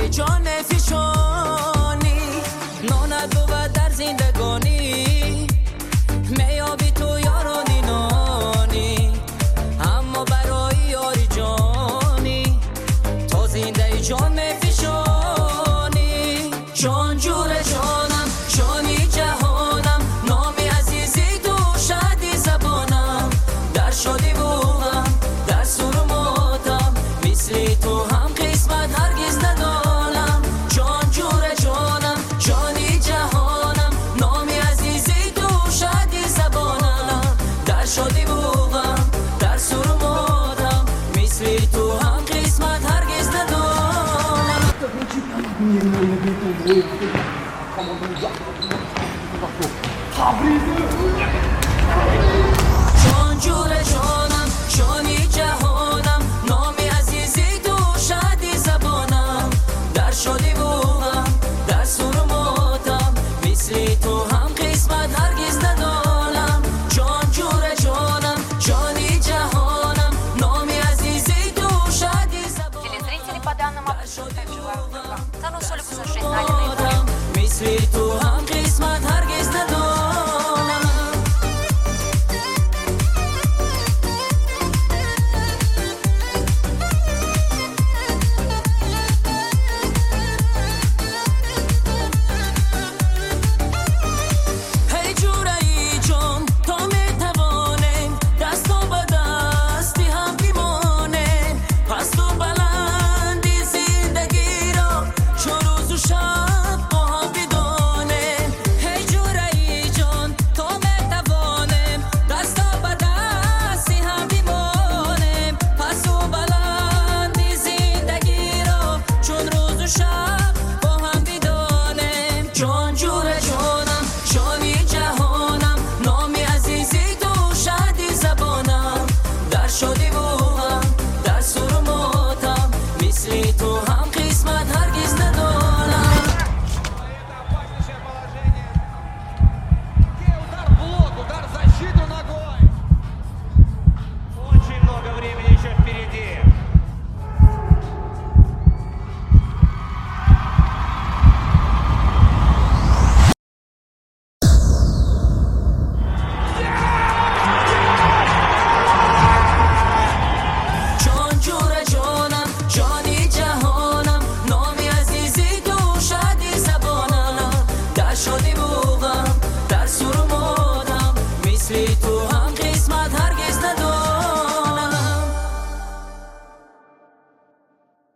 ای جان فیشانی نانت بود در زندگانی میابی تو یارانی نانی اما برای یاری جانی تو زنده ای جان فیشانی جان جور جانم جانی جهانم نامی عزیزی تو شادی زبانم در شادی بودم در سر ماتم مثل تو هم قسمت هرگز ندانم جان جور جانم جانی جهانم نامی عزیزی تو شادی زبانم در شادی بودم در سر ماتم مثل تو هم قسمت هرگز ندانم تبریزه